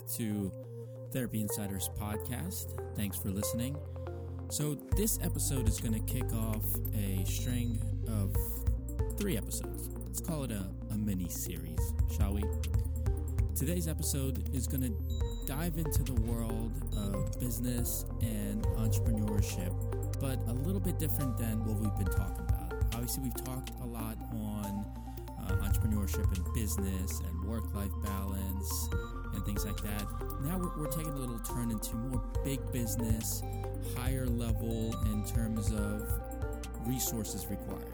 to Therapy Insiders podcast. Thanks for listening. So this episode is going to kick off a string of 3 episodes. Let's call it a mini-series, shall we? Today's episode is going to dive into the world of business and entrepreneurship, but a little bit different than what we've been talking about. Obviously, we've talked a lot on entrepreneurship and business and work-life balance and things like that. Now we're taking a little turn into more big business, higher level in terms of resources required,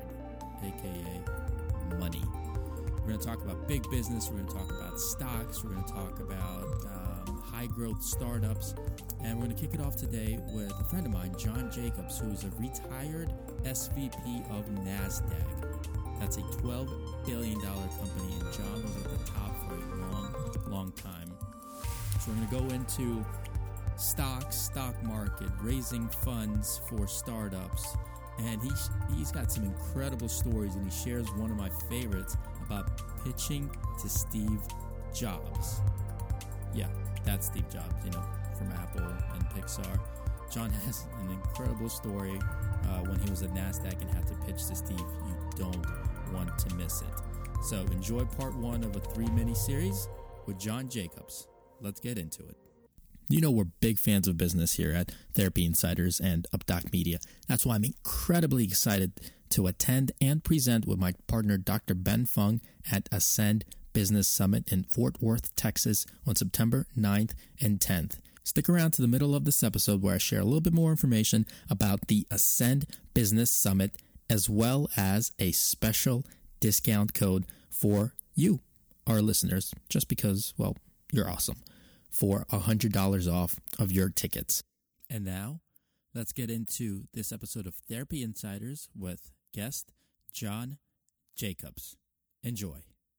aka money. We're going to talk about big business, we're going to talk about stocks, we're going to talk about high growth startups, and we're going to kick it off today with a friend of mine, John Jacobs, who is a retired SVP of NASDAQ. That's a $12 billion company, and John was at the top for a long time. So we're going to go into stocks, stock market, raising funds for startups, and he's got some incredible stories, and he shares one of my favorites about pitching to Steve Jobs. Yeah, that's Steve Jobs, from Apple and Pixar. John has an incredible story when he was at NASDAQ and had to pitch to Steve. You don't want to miss it. So enjoy part 1 of a 3 mini-series with John Jacobs. Let's get into it. We're big fans of business here at Therapy Insiders and UpDoc Media. That's why I'm incredibly excited to attend and present with my partner, Dr. Ben Fung, at Ascend Business Summit in Fort Worth, Texas on September 9th and 10th. Stick around to the middle of this episode where I share a little bit more information about the Ascend Business Summit, as well as a special discount code for you, our listeners, just because, well, you're awesome, for $100 off of your tickets. And now, let's get into this episode of Therapy Insiders with guest John Jacobs. Enjoy.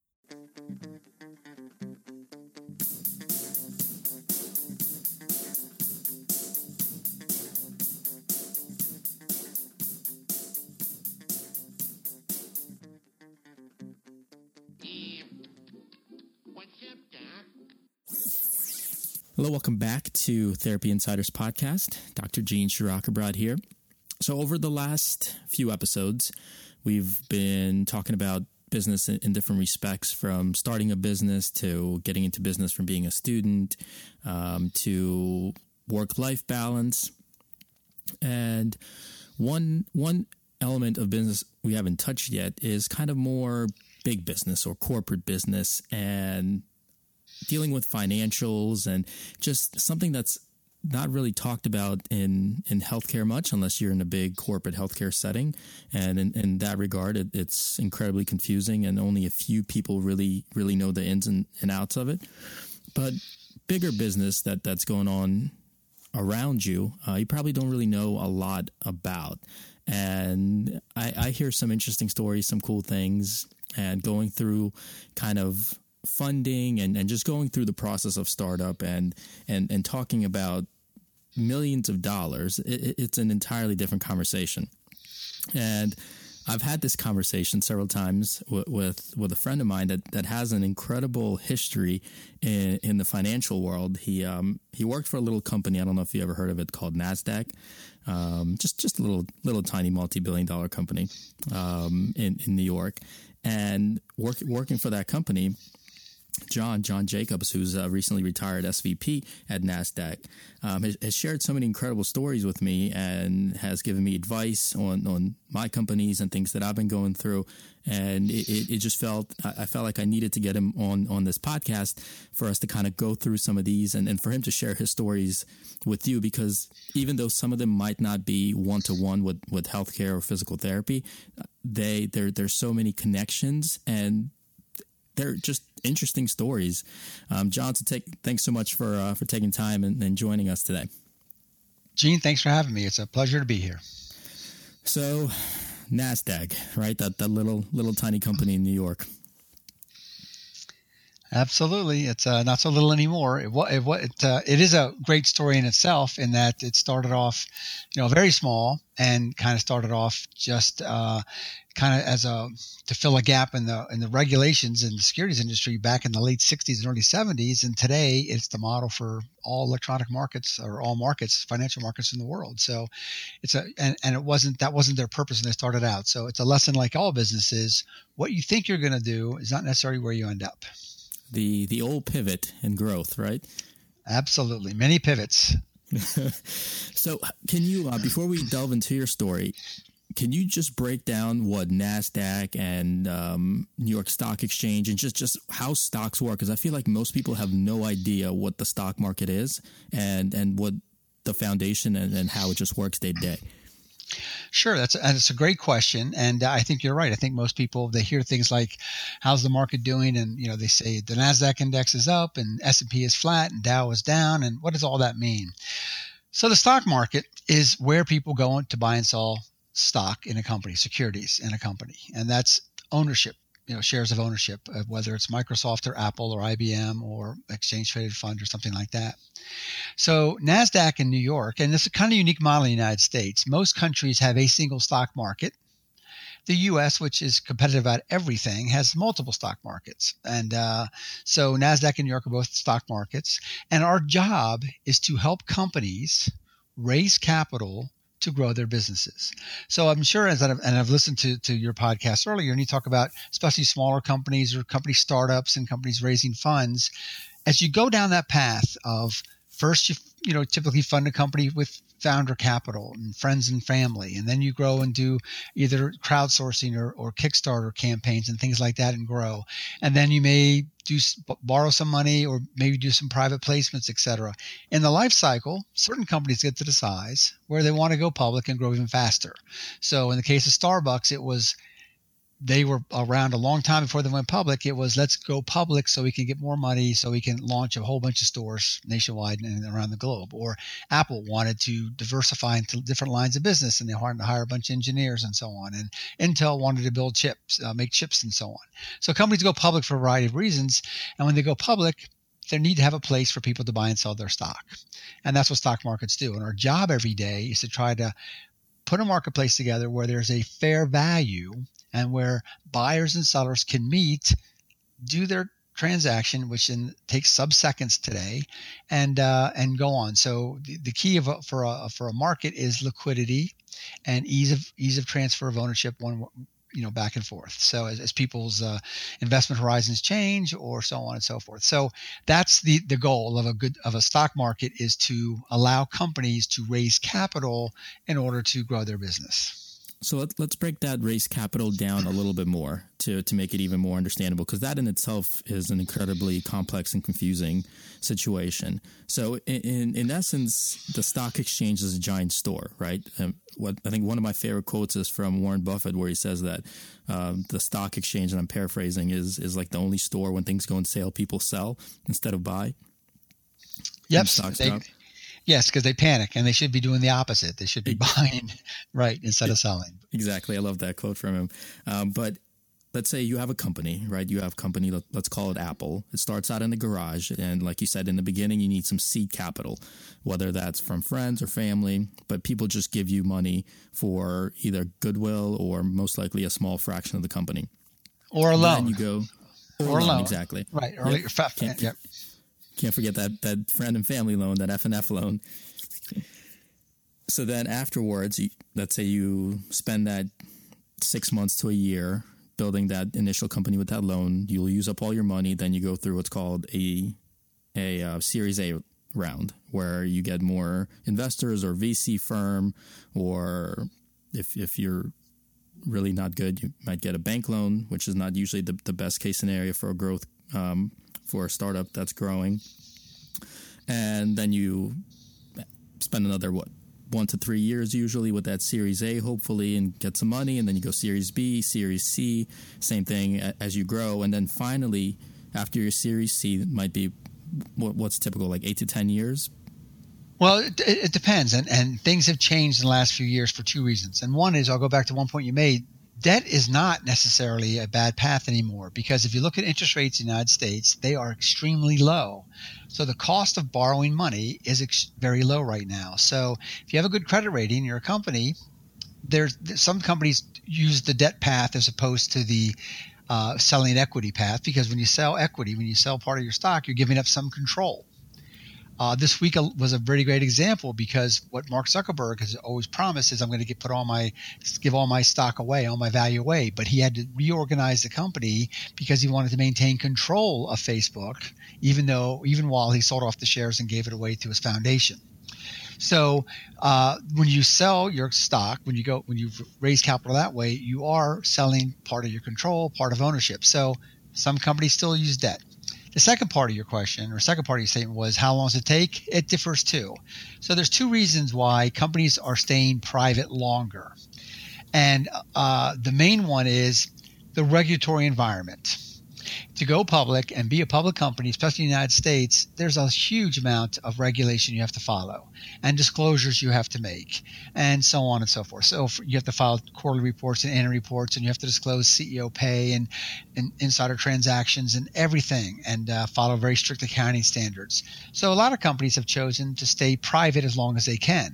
Hello, welcome back to Therapy Insiders Podcast. Dr. Gene Shirakabrad here. So over the last few episodes, we've been talking about business in different respects, from starting a business to getting into business, from being a student to work-life balance. And one element of business we haven't touched yet is kind of more big business or corporate business, and dealing with financials, and just something that's not really talked about in healthcare much, unless you're in a big corporate healthcare setting. And in that regard, it's incredibly confusing, and only a few people really know the ins and outs of it. But bigger business that's going on around you, you probably don't really know a lot about. And I hear some interesting stories, some cool things, and going through kind of funding and just going through the process of startup and talking about millions of dollars. It's an entirely different conversation. And I've had this conversation several times with a friend of mine that has an incredible history in the financial world. He worked for a little company, I don't know if you ever heard of it, called NASDAQ. Just a little tiny multi-billion-dollar company in New York. And working for that company, John Jacobs, who's a recently retired SVP at NASDAQ, has shared so many incredible stories with me and has given me advice on my companies and things that I've been going through. And it just I felt like I needed to get him on this podcast for us to kind of go through some of these and for him to share his stories with you, because even though some of them might not be one-to-one with healthcare or physical therapy, there's so many connections, and they're just interesting stories. John, thanks so much for taking time and joining us today. Gene, thanks for having me. It's a pleasure to be here. So, NASDAQ, right? That little tiny company in New York. Absolutely. It's not so little anymore. It is a great story in itself in that it started off, very small and kind of started off just kind of to fill a gap in the regulations in the securities industry back in the late 60s and early 70s. And today it's the model for all electronic markets or all markets, financial markets in the world. So that wasn't their purpose when they started out. So it's a lesson like all businesses. What you think you're going to do is not necessarily where you end up. The old pivot and growth, right? Absolutely. Many pivots. So can you, before we delve into your story, can you just break down what NASDAQ and New York Stock Exchange and just how stocks work? Because I feel like most people have no idea what the stock market is and what the foundation and how it just works day to day. Sure, that's a great question, and I think you're right. I think most people, they hear things like, "How's the market doing?" and they say the Nasdaq index is up and S&P is flat and Dow is down, and what does all that mean? So the stock market is where people go to buy and sell stock in a company, securities in a company, and that's ownership. Shares of ownership, whether it's Microsoft or Apple or IBM or exchange traded fund or something like that. So NASDAQ in New York, and this is a kind of unique model in the United States. Most countries have a single stock market. The U.S., which is competitive at everything, has multiple stock markets. And so NASDAQ and New York are both stock markets. And our job is to help companies raise capital to grow their businesses. So I'm sure, I've listened to your podcast earlier, and you talk about especially smaller companies or company startups and companies raising funds. As you go down that path of first, you typically fund a company with founder capital and friends and family, and then you grow and do either crowdsourcing or Kickstarter campaigns and things like that and grow. And then you may borrow some money or maybe do some private placements, et cetera. In the life cycle, certain companies get to the size where they want to go public and grow even faster. So in the case of Starbucks, they were around a long time before they went public. It was, let's go public so we can get more money, so we can launch a whole bunch of stores nationwide and around the globe. Or Apple wanted to diversify into different lines of business, and they wanted to hire a bunch of engineers and so on. And Intel wanted to build chips, make chips and so on. So companies go public for a variety of reasons. And when they go public, they need to have a place for people to buy and sell their stock. And that's what stock markets do. And our job every day is to try to put a marketplace together where there's a fair value and where buyers and sellers can meet, do their transaction, which takes sub-seconds today, and go on. So the key for a market is liquidity and ease of transfer of ownership, back and forth. So as people's investment horizons change, or so on and so forth. So that's the goal of a stock market, is to allow companies to raise capital in order to grow their business. So let's break that raise capital down a little bit more to make it even more understandable, because that in itself is an incredibly complex and confusing situation. So in essence, the stock exchange is a giant store, right? What I think one of my favorite quotes is from Warren Buffett, where he says that the stock exchange, and I'm paraphrasing, is like the only store when things go on sale, people sell instead of buy. Yep. Yes, because they panic, and they should be doing the opposite. They should be buying, right, instead of selling. Exactly. I love that quote from him. But let's say you have a company, right? You have a company, let's call it Apple. It starts out in the garage, and like you said in the beginning, you need some seed capital, whether that's from friends or family, but people just give you money for either goodwill or most likely a small fraction of the company. Or a loan. Then you go, or a loan, exactly. Right. Yep. Can't forget that friend and family loan, that F&F loan. So then afterwards, let's say you spend that 6 months to a year building that initial company with that loan. You'll use up all your money. Then you go through what's called a Series A round, where you get more investors or VC firm, or if you're really not good, you might get a bank loan, which is not usually the best case scenario for a growth for a startup that's growing. And then you spend another 1 to 3 years usually with that Series A, hopefully, and get some money. And then you go Series B, Series C, same thing as you grow. And then finally, after your Series C, it might be what's typical, like 8 to 10 years. Well, it depends. And things have changed in the last few years for two reasons. And one is, I'll go back to one point you made. debt is not necessarily a bad path anymore, because if you look at interest rates in the United States, they are extremely low. So the cost of borrowing money is very low right now. So if you have a good credit rating, you're a company, there's some companies use the debt path as opposed to the selling equity path, because when you sell equity, when you sell part of your stock, you're giving up some control. This week was a very great example, because what Mark Zuckerberg has always promised is, I'm going to give all my stock away, all my value away. But he had to reorganize the company because he wanted to maintain control of Facebook, even while he sold off the shares and gave it away to his foundation. So when you sell your stock, when you raise capital that way, you are selling part of your control, part of ownership. So some companies still use debt. The second part of your question, or second part of your statement, was how long does it take? It differs too. So there's two reasons why companies are staying private longer. And the main one is the regulatory environment. To go public and be a public company, especially in the United States, there's a huge amount of regulation you have to follow and disclosures you have to make and so on and so forth. So you have to file quarterly reports and annual reports, and you have to disclose CEO pay and insider transactions and everything, and follow very strict accounting standards. So a lot of companies have chosen to stay private as long as they can.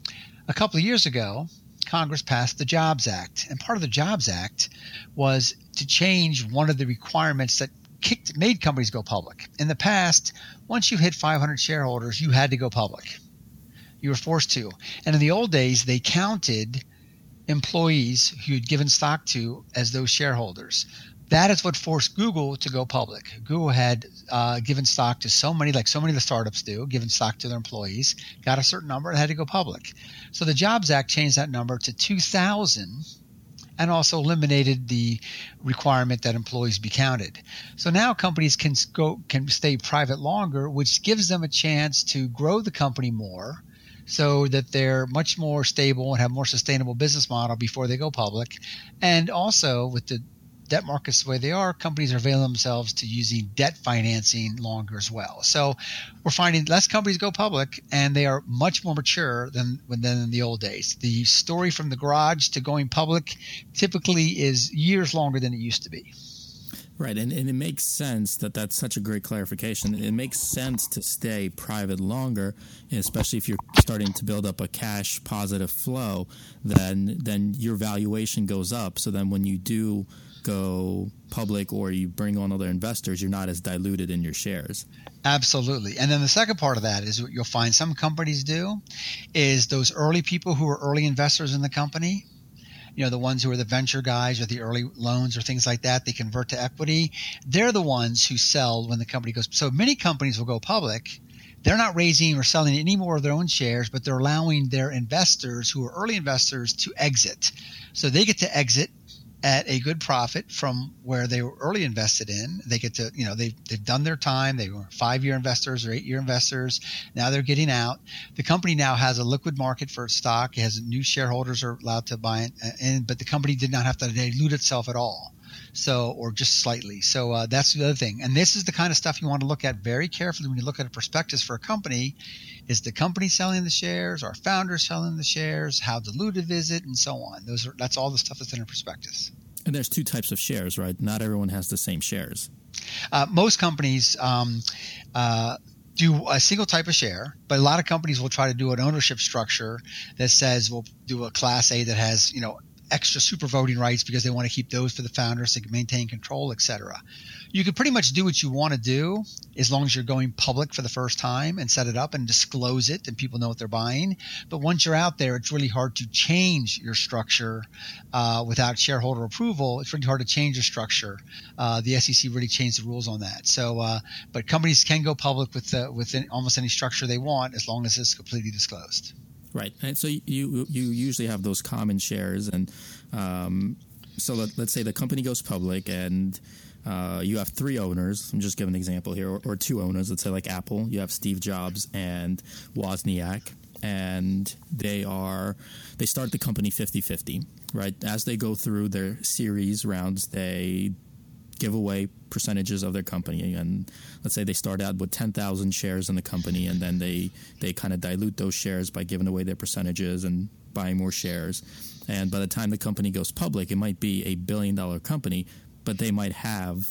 A couple of years ago, Congress passed the Jobs Act, and part of the Jobs Act was to change one of the requirements that made companies go public. In the past, once you hit 500 shareholders, you had to go public. You were forced to. And in the old days, they counted employees who you'd given stock to as those shareholders. That is what forced Google to go public. Google had given stock to so many of the startups do, given stock to their employees, got a certain number and had to go public. So the Jobs Act changed that number to 2,000 and also eliminated the requirement that employees be counted. So now companies can stay private longer, which gives them a chance to grow the company more, so that they're much more stable and have more sustainable business model before they go public. And also, with the debt markets the way they are, companies are availing themselves to using debt financing longer as well. So we're finding less companies go public, and they are much more mature than in the old days. The story from the garage to going public typically is years longer than it used to be. Right, and it makes sense that's such a great clarification. It makes sense to stay private longer, especially if you're starting to build up a cash positive flow, then your valuation goes up. So then when you do go public or you bring on other investors, you're not as diluted in your shares. Absolutely. And then the second part of that is what you'll find some companies do is those early people who are early investors in the company, the ones who are the venture guys or the early loans or things like that, they convert to equity. They're the ones who sell when the company goes. So many companies will go public. They're not raising or selling any more of their own shares, but they're allowing their investors who are early investors to exit. So they get to exit at a good profit from where they were early invested in. They get to, they've done their time. They were 5-year investors or 8-year investors. Now they're getting out. The company now has a liquid market for its stock. It has new shareholders are allowed to buy it, but the company did not have to dilute itself at all. So, or just slightly. So that's the other thing. And this is the kind of stuff you want to look at very carefully when you look at a prospectus for a company. Is the company selling the shares? Are founders selling the shares? How dilutive is it? And so on. That's all the stuff that's in a prospectus. And there's two types of shares, right? Not everyone has the same shares. Most companies do a single type of share, but a lot of companies will try to do an ownership structure that says we'll do a Class A that has, extra super voting rights because they want to keep those for the founders to maintain control, et cetera. You can pretty much do what you want to do as long as you're going public for the first time and set it up and disclose it and people know what they're buying. But once you're out there, it's really hard to change your structure without shareholder approval. It's really hard to change your structure. The SEC really changed the rules on that. So, but companies can go public with almost any structure they want as long as it's completely disclosed. Right. And so you usually have those common shares. And so let's say the company goes public and you have 3 owners. I'm just giving an example here, or 2 owners. Let's say like Apple. You have Steve Jobs and Wozniak. And they start the company 50-50, right? As they go through their series rounds, they give away percentages of their company. And let's say they start out with 10,000 shares in the company, and then they kind of dilute those shares by giving away their percentages and buying more shares. And by the time the company goes public, it might be a $1 billion company, but they might have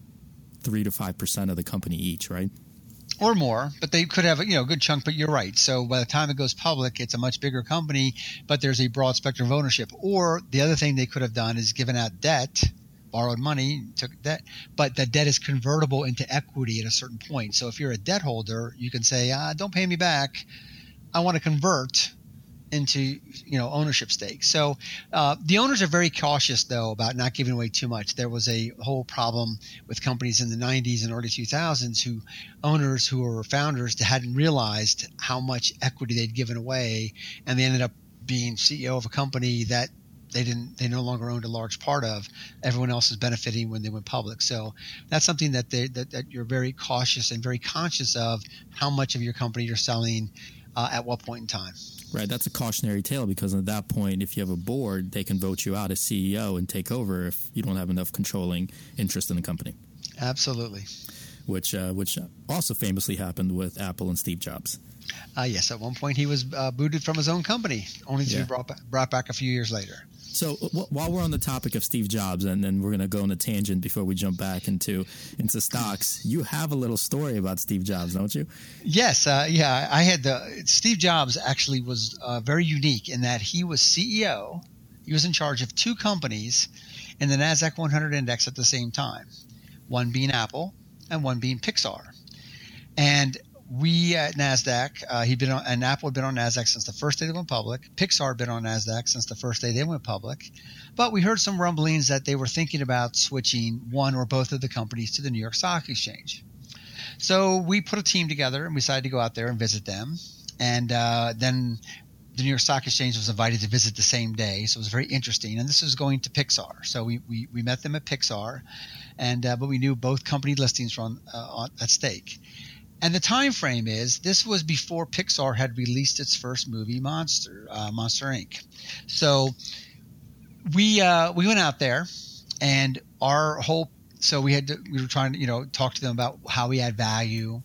3 to 5% of the company each, right? Or more, but they could have a good chunk. But you're right. So by the time it goes public, it's a much bigger company, but there's a broad spectrum of ownership. Or the other thing they could have done is given out debt, borrowed money, took debt, but the debt is convertible into equity at a certain point. So if you're a debt holder, you can say, don't pay me back. I want to convert into ownership stake. So the owners are very cautious, though, about not giving away too much. There was a whole problem with companies in the 90s and early 2000s owners who were founders hadn't realized how much equity they'd given away, and they ended up being CEO of a company that they no longer owned a large part of. Everyone else is benefiting when they went public. So that's something that that you're very cautious and very conscious of, how much of your company you're selling at what point in time. Right, that's a cautionary tale, because at that point, if you have a board, they can vote you out as CEO and take over if you don't have enough controlling interest in the company. Absolutely. Which also famously happened with Apple and Steve Jobs. Yes, at one point he was booted from his own company, only to be brought back a few years later. So while we're on the topic of Steve Jobs, and then we're going to go on a tangent before we jump back into stocks, you have a little story about Steve Jobs, don't you? Yes. I had Steve Jobs actually was very unique in that he was CEO. He was in charge of two companies in the NASDAQ 100 index at the same time, one being Apple and one being Pixar. And we at NASDAQ, Apple had been on NASDAQ since the first day they went public. Pixar had been on NASDAQ since the first day they went public. But we heard some rumblings that they were thinking about switching one or both of the companies to the New York Stock Exchange. So we put a team together and we decided to go out there and visit them. And then the New York Stock Exchange was invited to visit the same day. So it was very interesting. And this was going to Pixar. So we met them at Pixar, but we knew both company listings were at stake. And the time frame is, this was before Pixar had released its first movie, Monster Inc. So we went out there, and we were trying to talk to them about how we add value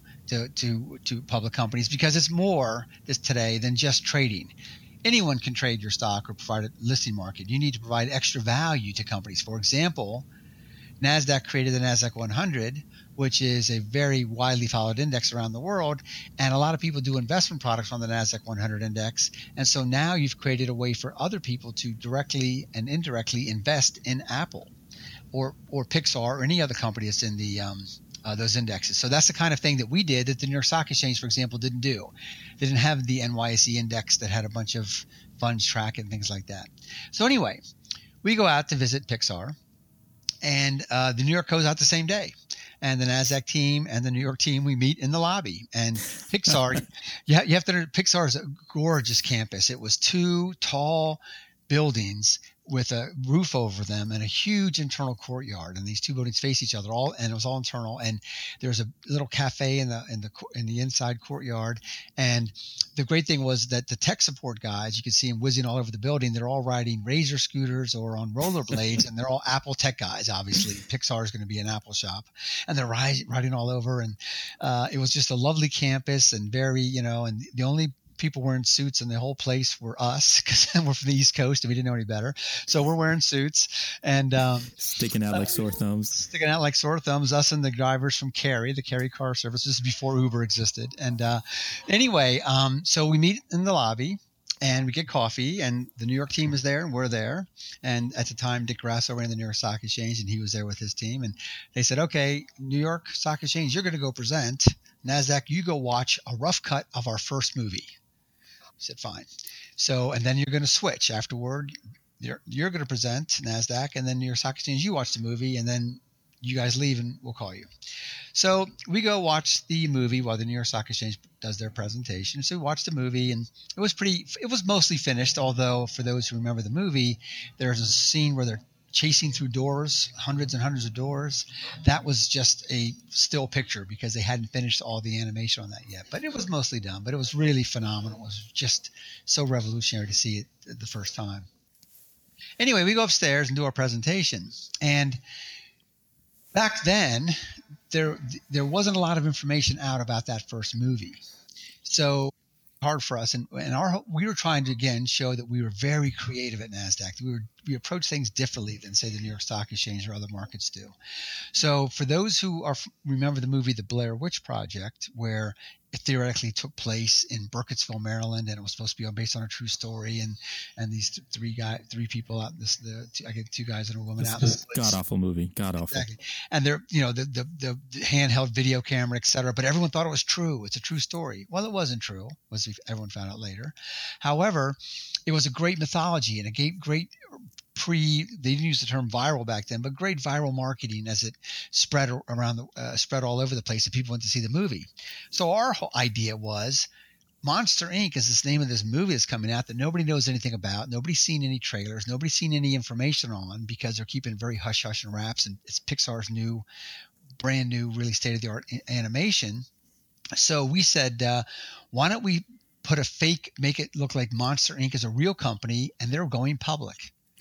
to public companies, because it's more today than just trading. Anyone can trade your stock or provide a listing market. You need to provide extra value to companies. For example, NASDAQ created the NASDAQ 100, which is a very widely followed index around the world. And a lot of people do investment products on the NASDAQ 100 index. And so now you've created a way for other people to directly and indirectly invest in Apple or Pixar or any other company that's in those indexes. So that's the kind of thing that we did that the New York Stock Exchange, for example, didn't do. They didn't have the NYSE index that had a bunch of funds track and things like that. So anyway, we go out to visit Pixar. And the New York goes out the same day. And the NASDAQ team and the New York team, we meet in the lobby. And Pixar, you have to know, Pixar is a gorgeous campus. It was two tall buildings with a roof over them and a huge internal courtyard. And these two buildings face each other, and it was all internal. And there's a little cafe in the inside courtyard. And the great thing was that the tech support guys, you could see them whizzing all over the building. They're all riding Razor scooters or on rollerblades, and they're all Apple tech guys. Obviously, Pixar is going to be an Apple shop, and they're riding all over. And it was just a lovely campus, and very, and the only people wearing suits in the whole place were us, because we're from the East Coast and we didn't know any better. So we're wearing suits and sticking out like sore thumbs. Us and the drivers from Carry, the Carry car service. This is before Uber existed. And anyway, so we meet in the lobby and we get coffee, and the New York team is there and we're there. And at the time, Dick Grasso ran the New York Stock Exchange, and he was there with his team. And they said, okay, New York Stock Exchange, you're going to go present. NASDAQ, you go watch a rough cut of our first movie. I said, fine. So, and then you're going to switch afterward. You're going to present NASDAQ, and then New York Stock Exchange, you watch the movie, and then you guys leave and we'll call you. So we go watch the movie while the New York Stock Exchange does their presentation. So we watched the movie, and it was mostly finished. Although for those who remember the movie, there's a scene where they're chasing through doors, hundreds and hundreds of doors. That was just a still picture because they hadn't finished all the animation on that yet. But it was mostly done. But it was really phenomenal. It was just so revolutionary to see it the first time. Anyway, we go upstairs and do our presentation. And Back then, there wasn't a lot of information out about that first movie. So hard for us, and we were trying to again show that we were very creative at NASDAQ. We approach things differently than say the New York Stock Exchange or other markets do. So for those who remember the movie The Blair Witch Project, where it theoretically took place in Burkittsville, Maryland, and it was supposed to be based on a true story, and these three people out, two guys and a woman out. God awful movie, god awful. Exactly. And they're the handheld video camera, et cetera, but everyone thought it was true. It's a true story. Well, it wasn't true, everyone found out later. However, it was a great mythology and a great they didn't use the term viral back then, but great viral marketing as it spread spread all over the place and people went to see the movie. So our whole idea was Monster Inc. is this name of this movie that's coming out that nobody knows anything about. Nobody's seen any trailers. Nobody's seen any information on because they're keeping very hush-hush and wraps, and it's Pixar's brand new, really state-of-the-art animation. So we said, why don't we make it look like Monster Inc. is a real company and they're going public.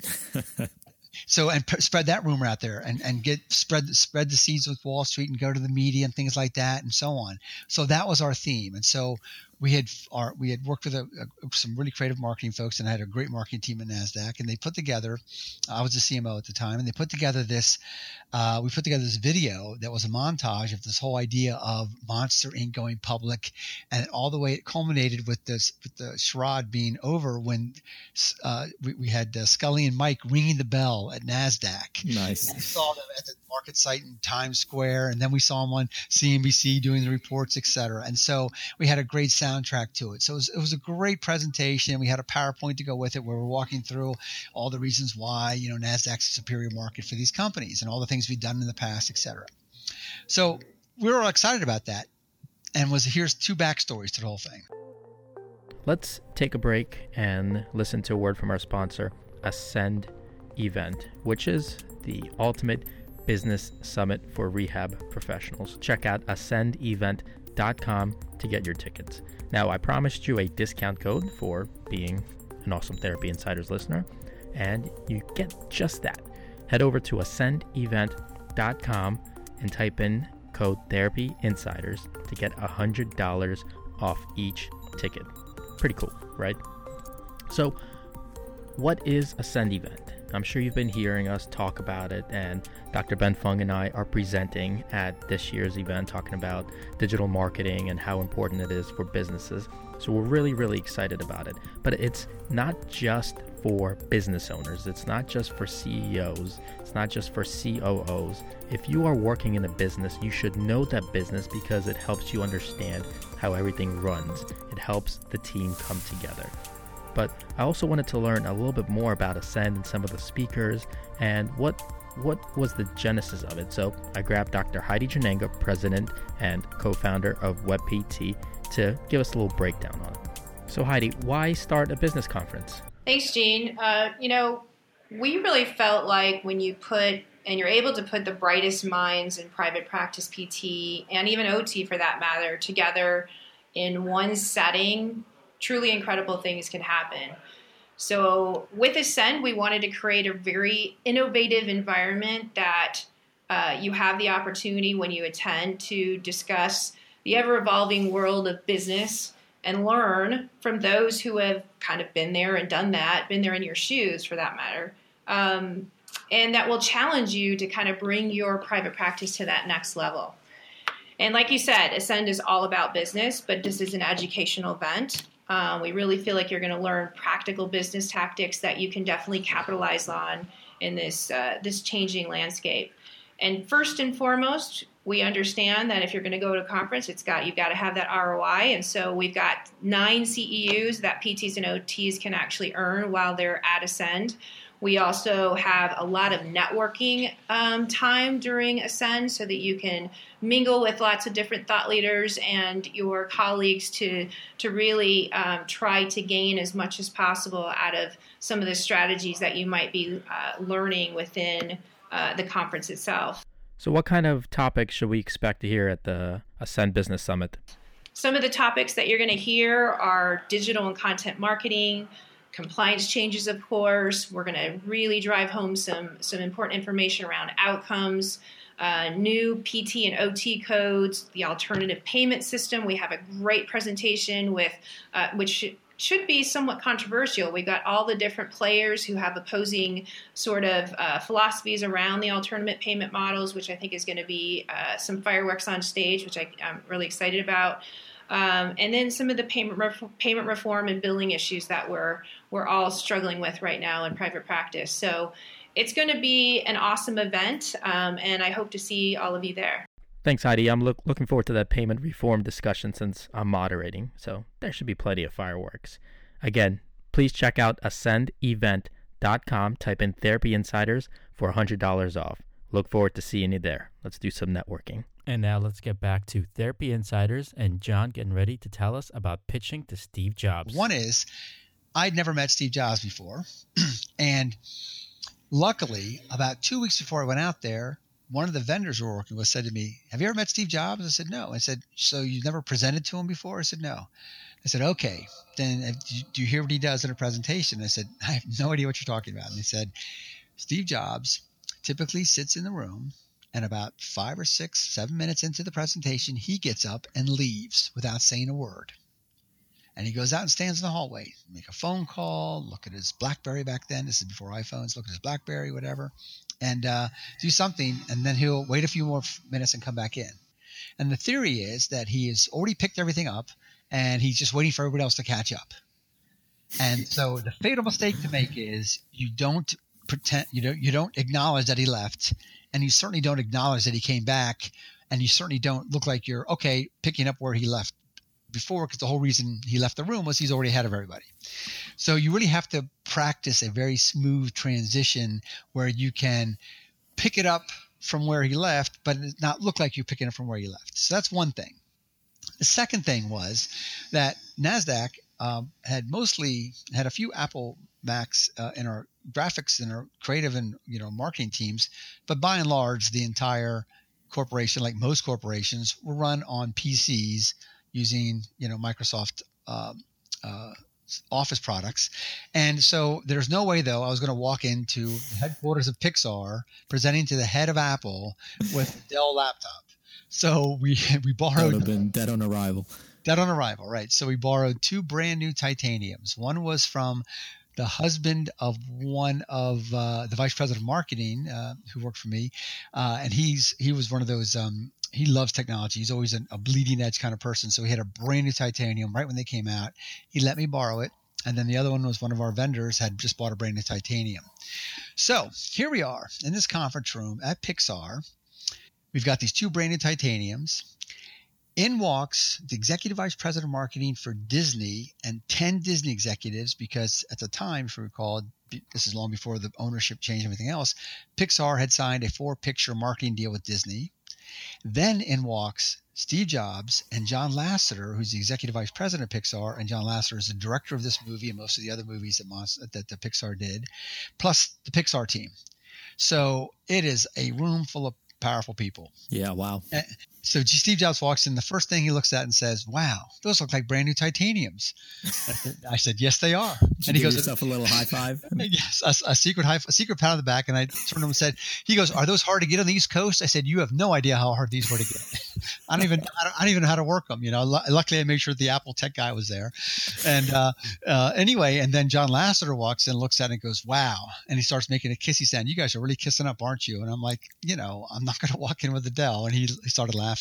So, and spread that rumor out there and spread the seeds with Wall Street and go to the media and things like that and so on. So that was our theme. And so we had worked with some really creative marketing folks, and I had a great marketing team at NASDAQ, and they put together, I was the CMO at the time, and they put together this video that was a montage of this whole idea of Monster Inc. going public, and all the way it culminated with the charade being over when we had Scully and Mike ringing the bell at NASDAQ. Nice. And we saw them at the market site in Times Square, and then we saw them on CNBC doing the reports, et cetera. And so we had a great soundtrack to it. So it was a great presentation. We had a PowerPoint to go with it where we're walking through all the reasons why, NASDAQ's a superior market for these companies and all the things we've done in the past, et cetera. So we were all excited about that. And here's two backstories to the whole thing. Let's take a break and listen to a word from our sponsor, Ascend Event, which is the ultimate business summit for rehab professionals. Check out ascendevent.com to get your tickets. Now, I promised you a discount code for being an Awesome Therapy Insiders listener, and you get just that. Head over to ascendevent.com and type in code Therapy Insiders to get $100 off each ticket. Pretty cool, right? So, what is Ascend Event? I'm sure you've been hearing us talk about it, and Dr. Ben Fung and I are presenting at this year's event talking about digital marketing and how important it is for businesses. So we're really, really excited about it. But it's not just for business owners. It's not just for CEOs. It's not just for COOs. If you are working in a business, you should know that business because it helps you understand how everything runs. It helps the team come together. But I also wanted to learn a little bit more about Ascend and some of the speakers and what was the genesis of it. So I grabbed Dr. Heidi Janenga, president and co-founder of WebPT, to give us a little breakdown on it. So Heidi, why start a business conference? Thanks, Gene. We really felt like when you you're able to put the brightest minds in private practice PT and even OT for that matter together in one setting, truly incredible things can happen. So with Ascend, we wanted to create a very innovative environment that you have the opportunity when you attend to discuss the ever-evolving world of business and learn from those who have kind of been there and done that, been there in your shoes for that matter. And that will challenge you to kind of bring your private practice to that next level. And like you said, Ascend is all about business, but this is an educational event. We really feel like you're going to learn practical business tactics that you can definitely capitalize on in this changing landscape. And first and foremost, we understand that if you're going to go to a conference, you've got to have that ROI. And so we've got 9 CEUs that PTs and OTs can actually earn while they're at Ascend. We also have a lot of networking time during Ascend so that you can mingle with lots of different thought leaders and your colleagues to really try to gain as much as possible out of some of the strategies that you might be learning within the conference itself. So what kind of topics should we expect to hear at the Ascend Business Summit? Some of the topics that you're going to hear are digital and content marketing, compliance changes, of course. We're going to really drive home some important information around outcomes, new PT and OT codes, the alternative payment system. We have a great presentation with which should be somewhat controversial. We've got all the different players who have opposing sort of philosophies around the alternative payment models, which I think is going to be some fireworks on stage, which I'm really excited about. And then some of the payment reform and billing issues that we're all struggling with right now in private practice. So it's going to be an awesome event, and I hope to see all of you there. Thanks, Heidi. I'm looking forward to that payment reform discussion since I'm moderating, so there should be plenty of fireworks. Again, please check out ascendevent.com, type in Therapy Insiders for $100 off. Look forward to seeing you there. Let's do some networking. And now let's get back to Therapy Insiders and John getting ready to tell us about pitching to Steve Jobs. One is, I'd never met Steve Jobs before, and luckily, about 2 weeks before I went out there, one of the vendors we were working with said to me, "Have you ever met Steve Jobs?" I said, "No." I said, "So you've never presented to him before?" I said, "No." I said, "Okay, then do you hear what he does in a presentation?" I said, "I have no idea what you're talking about." And he said, "Steve Jobs typically sits in the room, and about 5 or 6, 7 minutes into the presentation, he gets up and leaves without saying a word. And he goes out and stands in the hallway, make a phone call, look at his BlackBerry back then. This is before iPhones. Look at his BlackBerry, whatever, and do something. And then he'll wait a few more minutes and come back in. And the theory is that he has already picked everything up, and he's just waiting for everybody else to catch up. And so the fatal mistake to make is you don't pretend, you don't acknowledge that he left, and you certainly don't acknowledge that he came back, and you certainly don't look like you're picking up where he left before, because the whole reason he left the room was he's already ahead of everybody. So you really have to practice a very smooth transition where you can pick it up from where he left, but it not look like you're picking it from where he left. So that's one thing. The second thing was that NASDAQ had a few Apple Macs in our graphics and our creative and marketing teams, but by and large, the entire corporation, like most corporations, were run on PCs using Microsoft Office products. And so there's no way, though, I was going to walk into the headquarters of Pixar presenting to the head of Apple with a Dell laptop. So we borrowed. That would have been dead on arrival. Dead on arrival, right. So we borrowed 2 brand new Titaniums. One was from the husband of one of the vice president of marketing who worked for me. And he was one of those he loves technology. He's always a bleeding edge kind of person. So he had a brand new Titanium right when they came out. He let me borrow it. And then the other one was one of our vendors had just bought a brand new Titanium. So here we are in this conference room at Pixar. We've got these 2 brand new Titaniums. In walks the executive vice president of marketing for Disney and 10 Disney executives, because at the time, if you recall, this is long before the ownership change and everything else, Pixar had signed a 4-picture marketing deal with Disney. Then in walks Steve Jobs and John Lasseter, who's the executive vice president of Pixar, and John Lasseter is the director of this movie and most of the other movies that the Pixar did, plus the Pixar team. So it is a room full of powerful people. Yeah, wow. So Steve Jobs walks in. The first thing he looks at and says, "Wow, those look like brand new Titaniums." I said, "Yes, they are." And he goes, "Yourself a little high five." Yes, a secret pat on the back. And I turned to him and said, "He goes, are those hard to get on the East Coast?" I said, "You have no idea how hard these were to get. I don't even know how to work them. Luckily, I made sure the Apple tech guy was there." And anyway, and then John Lasseter walks in, looks at it, and goes, "Wow!" And he starts making a kissy sound. "You guys are really kissing up, aren't you?" And I'm like, I'm not going to walk in with Adele. And he started laughing.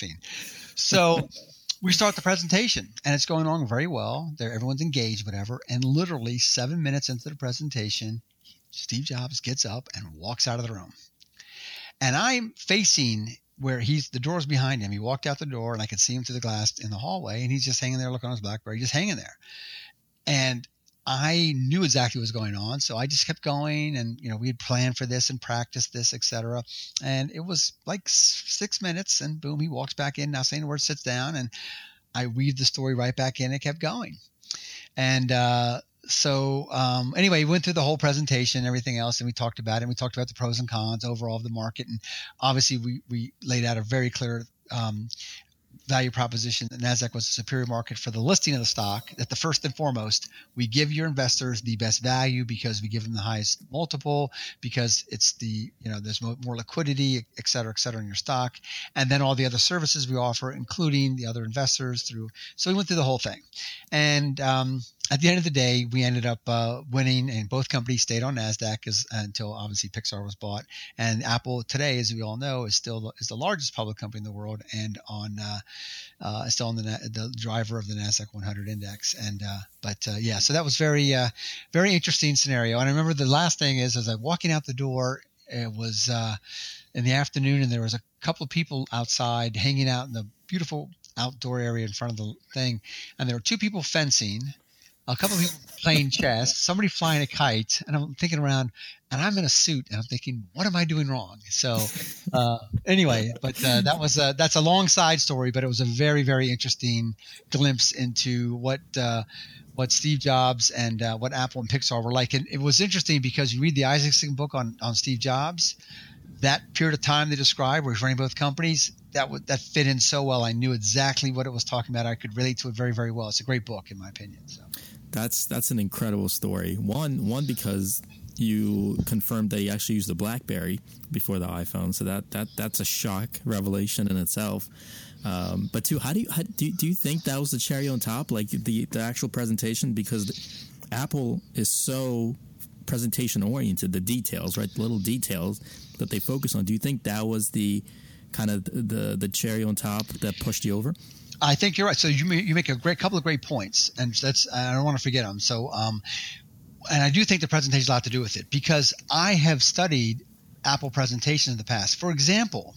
So we start the presentation, and it's going along very well. Everyone's engaged, whatever. And literally 7 minutes into the presentation, Steve Jobs gets up and walks out of the room. And I'm facing where the door's behind him. He walked out the door, and I could see him through the glass in the hallway, and he's just hanging there looking on his BlackBerry, just hanging there. And I knew exactly what was going on, so I just kept going, and we had planned for this and practiced this, etc. And it was like 6 minutes, and boom, he walks back in, not saying a word, sits down, and I weaved the story right back in and kept going. And anyway, we went through the whole presentation and everything else, and we talked about it. And we talked about the pros and cons overall of the market, and obviously we laid out a very clear value proposition that NASDAQ was a superior market for the listing of the stock, that the first and foremost, we give your investors the best value because we give them the highest multiple, because it's there's more liquidity, et cetera, in your stock. And then all the other services we offer, including the other investors so we went through the whole thing. And, at the end of the day, we ended up winning, and both companies stayed on NASDAQ until obviously Pixar was bought. And Apple today, as we all know, is the largest public company in the world, and still on the driver of the NASDAQ 100 index. And so that was very interesting scenario. And I remember the last thing is, as I'm walking out the door, it was in the afternoon, and there was a couple of people outside hanging out in the beautiful outdoor area in front of the thing, and there were two people fencing, a couple of people playing chess, somebody flying a kite, and I'm thinking around, and I'm in a suit, and I'm thinking, what am I doing wrong? So anyway, but that's a long side story, but it was a very, very interesting glimpse into what Steve Jobs and what Apple and Pixar were like. And it was interesting because you read the Isaacson book on Steve Jobs, that period of time they described where he's running both companies, that fit in so well. I knew exactly what it was talking about. I could relate to it very, very well. It's a great book, in my opinion. So that's an incredible story. One because you confirmed that he actually used the BlackBerry before the iPhone, so that's a shock revelation in itself. But two, how do you think that was the cherry on top, like the actual presentation? Because Apple is so presentation oriented, the details, right? The little details that they focus on. Do you think that was the kind of the cherry on top that pushed you over? I think you're right. So you make a couple of great points, and I don't want to forget them. So, and I do think the presentation has a lot to do with it, because I have studied Apple presentations in the past. For example,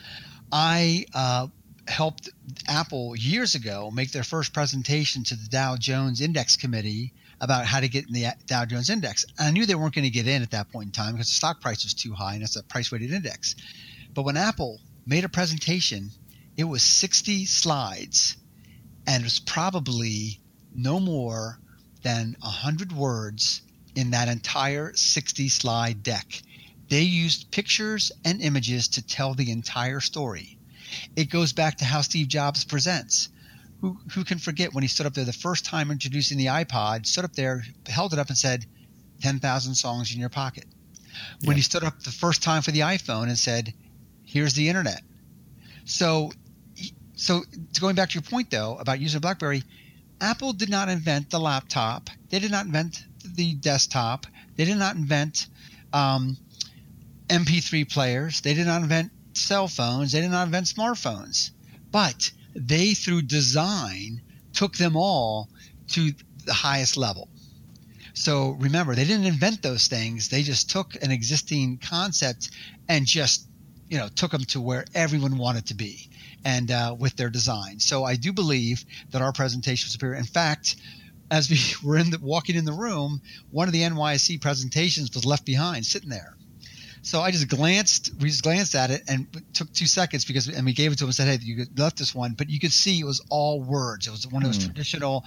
I helped Apple years ago make their first presentation to the Dow Jones Index Committee about how to get in the Dow Jones Index. And I knew they weren't going to get in at that point in time because the stock price was too high, and it's a price-weighted index. But when Apple made a presentation, it was 60 slides, and it was probably no more than 100 words in that entire 60-slide deck. They used pictures and images to tell the entire story. It goes back to how Steve Jobs presents. Who can forget when he stood up there the first time introducing the iPod, stood up there, held it up and said, 10,000 songs in your pocket. When he stood up the first time for the iPhone and said, here's the internet. So going back to your point, though, about using a BlackBerry, Apple did not invent the laptop. They did not invent the desktop. They did not invent MP3 players. They did not invent cell phones. They did not invent smartphones. But they, through design, took them all to the highest level. So remember, they didn't invent those things. They just took an existing concept and just took them to where everyone wanted to be, and with their design. So I do believe that our presentation was superior. In fact, as we were walking in the room, one of the NYSE presentations was left behind, sitting there. So we just glanced at it, and it took 2 seconds and we gave it to him and said, hey, you left this one. But you could see it was all words. It was one of those traditional,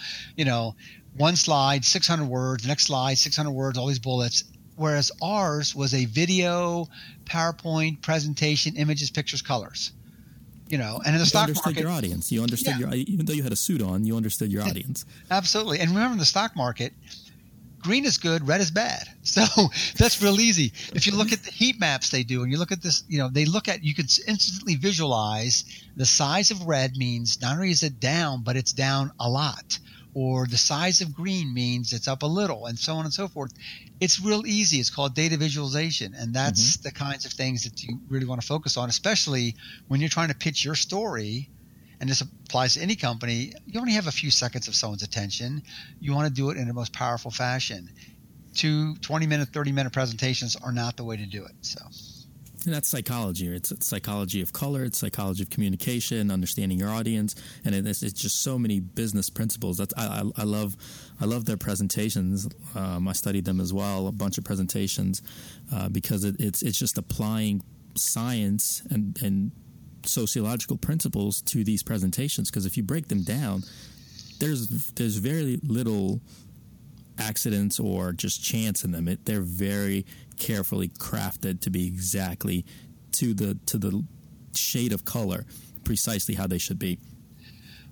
one slide, 600 words, next slide, 600 words, all these bullets. Whereas ours was a video, PowerPoint, presentation, images, pictures, colors. And in the stock market, you understood your audience. You understood even though you had a suit on, you understood your audience. Absolutely. And remember, in the stock market, green is good, red is bad. So that's real easy. If you look at the heat maps they do, and you look at this, you can instantly visualize the size of red means not only is it down, but it's down a lot. Or the size of green means it's up a little, and so on and so forth. It's real easy. It's called data visualization, and that's the kinds of things that you really want to focus on, especially when you're trying to pitch your story. And this applies to any company. You only have a few seconds of someone's attention. You want to do it in the most powerful fashion. 20-minute, 30-minute presentations are not the way to do it. So. And that's psychology. It's psychology of color. It's psychology of communication, understanding your audience, and it's just so many business principles. I love their presentations. I studied them as well, a bunch of presentations, because it's just applying science and sociological principles to these presentations. Because if you break them down, there's very little accidents or just chance in them. They're very carefully crafted to be exactly to the shade of color, precisely how they should be.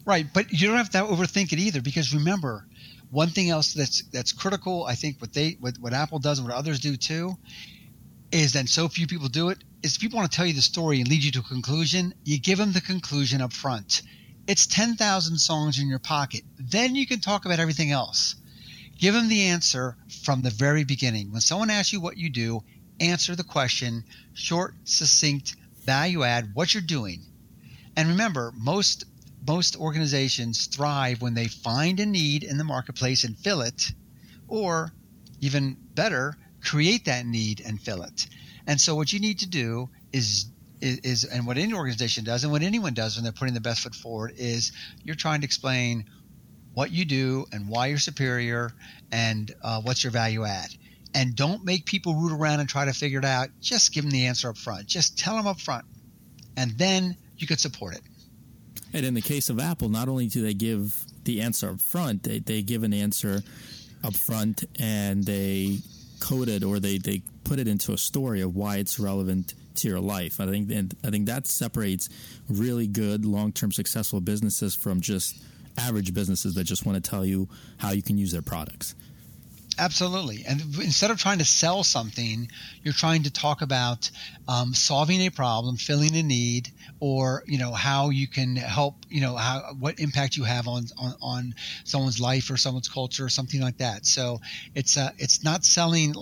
Right, but you don't have to overthink it either, because remember, one thing else that's critical, I think, what Apple does and what others do too, is that so few people do it, is people want to tell you the story and lead you to a conclusion, you give them the conclusion up front. It's 10,000 songs in your pocket. Then you can talk about everything else. Give them the answer from the very beginning. When someone asks you what you do, answer the question, short, succinct, value add, what you're doing. And remember, most organizations thrive when they find a need in the marketplace and fill it, or even better, create that need and fill it. And so what you need to do is and what any organization does and what anyone does when they're putting the best foot forward is you're trying to explain what you do and why you're superior and what's your value add. And don't make people root around and try to figure it out. Just give them the answer up front. Just tell them up front, and then you could support it. And in the case of Apple, not only do they give the answer up front, they give an answer up front and they code it, or they put it into a story of why it's relevant to your life. I think that separates really good, long-term, successful businesses from just average businesses that just want to tell you how you can use their products. Absolutely. And instead of trying to sell something, you're trying to talk about solving a problem, filling a need, or how you can help, what impact you have on someone's life or someone's culture or something like that. So it's not selling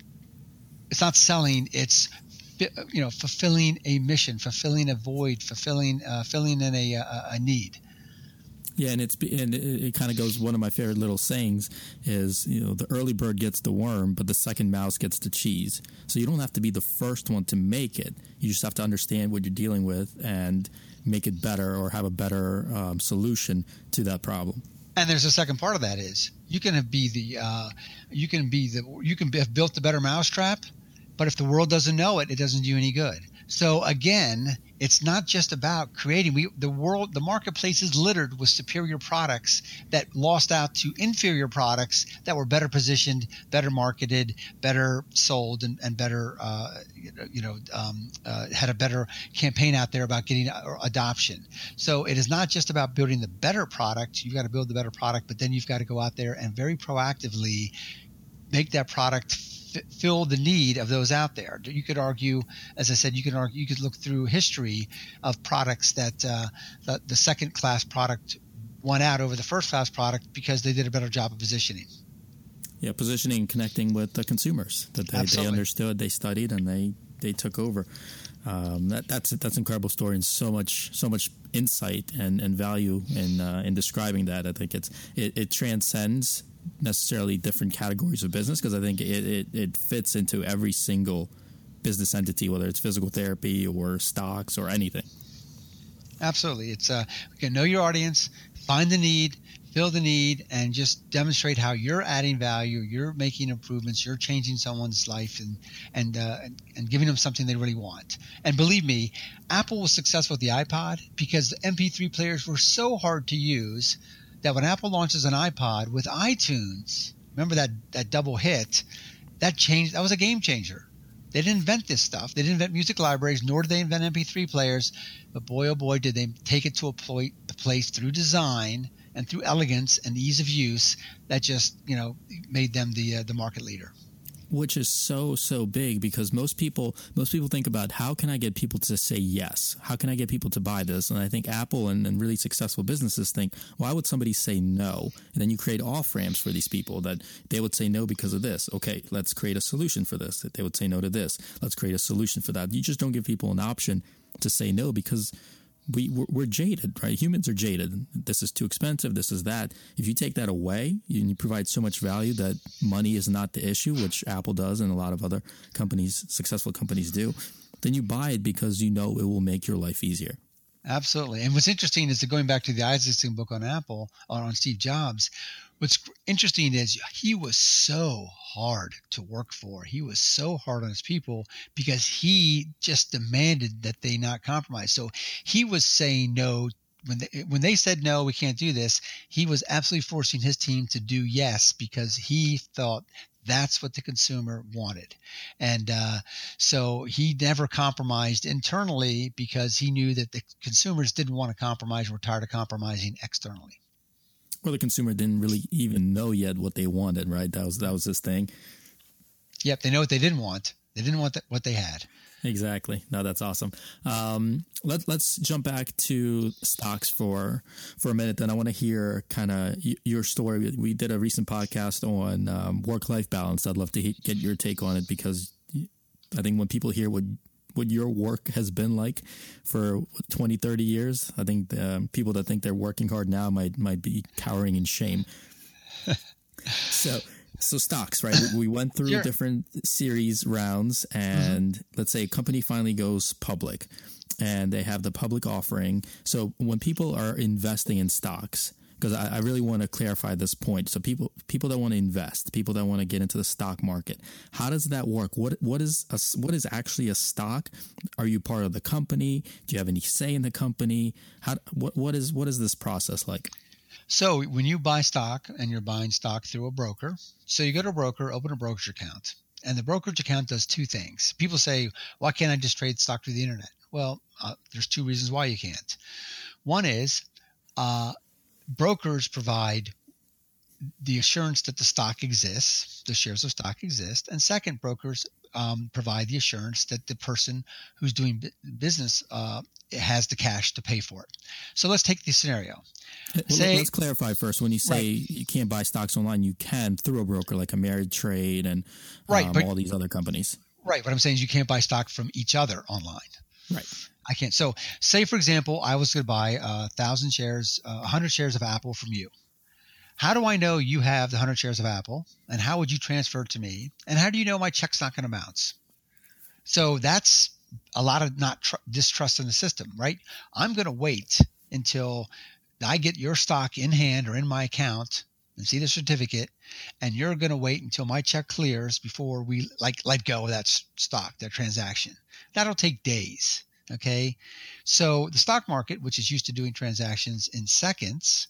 it's fulfilling a mission, fulfilling a void, filling in a need. Yeah, and it kind of goes. One of my favorite little sayings is, the early bird gets the worm, but the second mouse gets the cheese. So you don't have to be the first one to make it. You just have to understand what you're dealing with and make it better, or have a better solution to that problem. And there's a second part of that is you can have built the better mousetrap, but if the world doesn't know it, it doesn't do you any good. So again, it's not just about creating. The marketplace is littered with superior products that lost out to inferior products that were better positioned, better marketed, better sold, and better, had a better campaign out there about getting adoption. So it is not just about building the better product. You've got to build the better product, but then you've got to go out there and very proactively make that product fill the need of those out there. You could argue, as I said, you could look through history of products that the second class product won out over the first class product because they did a better job of positioning. Yeah, positioning, connecting with the consumers that they understood, they studied, and they took over. That's an incredible story, and so much insight and value in describing that. I think it transcends necessarily different categories of business, because I think it fits into every single business entity, whether it's physical therapy or stocks or anything. Absolutely. It's know your audience, find the need, fill the need, and just demonstrate how you're adding value, you're making improvements, you're changing someone's life and giving them something they really want. And believe me, Apple was successful with the iPod because the MP3 players were so hard to use that when Apple launches an iPod with iTunes, remember that double hit, that was a game changer. They didn't invent this stuff. They didn't invent music libraries, nor did they invent MP3 players. But boy, oh boy, did they take it to a place through design and through elegance and ease of use that just made them the market leader. Which is so big, because most people think about, how can I get people to say yes? How can I get people to buy this? And I think Apple and really successful businesses think, why would somebody say no? And then you create off-ramps for these people that they would say no because of this. Okay, let's create a solution for this. That they would say no to this. Let's create a solution for that. You just don't give people an option to say no, because we're jaded, right? Humans are jaded. This is too expensive. This is that. If you take that away, you provide so much value that money is not the issue, which Apple does and a lot of other companies, successful companies do, then you buy it because you know it will make your life easier. Absolutely. And what's interesting is that going back to the Isaacson book on Apple, on Steve Jobs, what's interesting is he was so hard to work for. He was so hard on his people because he just demanded that they not compromise. So he was saying no when they said no, we can't do this, he was absolutely forcing his team to do yes because he thought that's what the consumer wanted. And so he never compromised internally because he knew that the consumers didn't want to compromise and were tired of compromising externally. Well, the consumer didn't really even know yet what they wanted, right? That was his thing. Yep, they know what they didn't want. They didn't want what they had. Exactly. No, that's awesome. Let's jump back to stocks for a minute. Then I want to hear kind of your story. We did a recent podcast on work-life balance. I'd love to get your take on it because I think when people hear what your work has been like for 20, 30 years, I think people that think they're working hard now might be cowering in shame. So stocks, right? We went through Sure. different series rounds, and let's say a company finally goes public and they have the public offering. So when people are investing in stocks, because I really want to clarify this point. So people that want to invest, people that want to get into the stock market, how does that work? What is actually a stock? Are you part of the company? Do you have any say in the company? What is this process like? So when you buy stock and you're buying stock through a broker, so you go to a broker, open a brokerage account, and the brokerage account does two things. People say, why can't I just trade stock through the internet? Well, there's two reasons why you can't. One is brokers provide the assurance that the stock exists, the shares of stock exist. And second, brokers provide the assurance that the person who's doing business has the cash to pay for it. So let's take the scenario. Let's clarify first. When you say Right. you can't buy stocks online, you can through a broker like Ameritrade and Right, all these other companies. Right. What I'm saying is you can't buy stock from each other online. Right. I can't. So say, for example, I was going to buy 1,000 shares, 100 shares of Apple from you. How do I know you have the 100 shares of Apple? And how would you transfer it to me? And how do you know my check's not going to bounce? So that's a lot of distrust in the system, right? I'm going to wait until I get your stock in hand or in my account and see the certificate, and you're going to wait until my check clears before we let go of that stock, that transaction. That'll take days. Okay. So the stock market, which is used to doing transactions in seconds,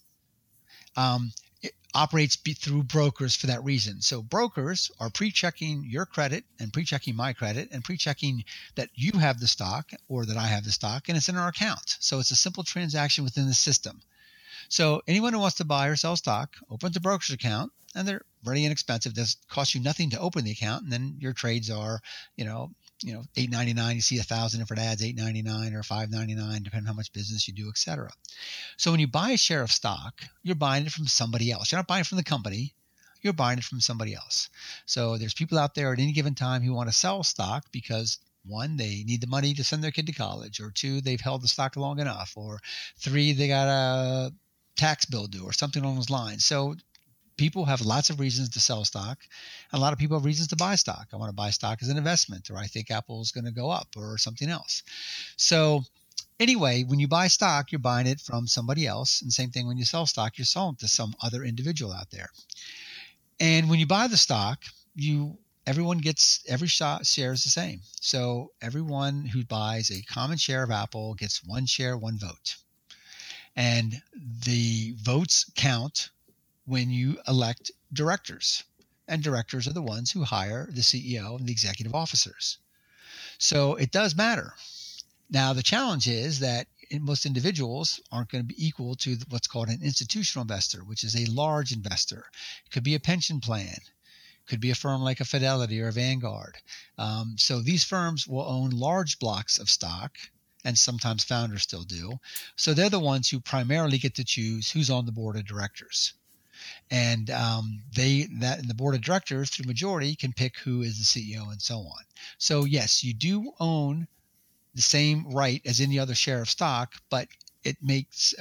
it operates through brokers for that reason. So brokers are pre-checking your credit and pre-checking my credit and pre-checking that you have the stock or that I have the stock and it's in our account. So it's a simple transaction within the system. So anyone who wants to buy or sell stock opens a brokerage account, and they're very inexpensive. Does cost you nothing to open the account, and then your trades are, $8.99. You see 1,000 different ads, $8.99 or $5.99, depending on how much business you do, et cetera. So when you buy a share of stock, you're buying it from somebody else. You're not buying it from the company. You're buying it from somebody else. So there's people out there at any given time who want to sell stock because, one, they need the money to send their kid to college, or two, they've held the stock long enough, or three, they got a tax bill due or something along those lines. So people have lots of reasons to sell stock. And a lot of people have reasons to buy stock. I want to buy stock as an investment, or I think Apple is going to go up, or something else. So anyway, when you buy stock, you're buying it from somebody else. And same thing when you sell stock, you're selling to some other individual out there. And when you buy the stock, everyone gets every share is the same. So everyone who buys a common share of Apple gets one share, one vote. And the votes count when you elect directors. And directors are the ones who hire the CEO and the executive officers. So it does matter. Now, the challenge is that most individuals aren't going to be equal to what's called an institutional investor, which is a large investor. It could be a pension plan. Could be a firm like a Fidelity or a Vanguard. So these firms will own large blocks of stock, and sometimes founders still do. So they're the ones who primarily get to choose who's on the board of directors. And the board of directors, through majority, can pick who is the CEO and so on. So yes, you do own the same right as any other share of stock, but it makes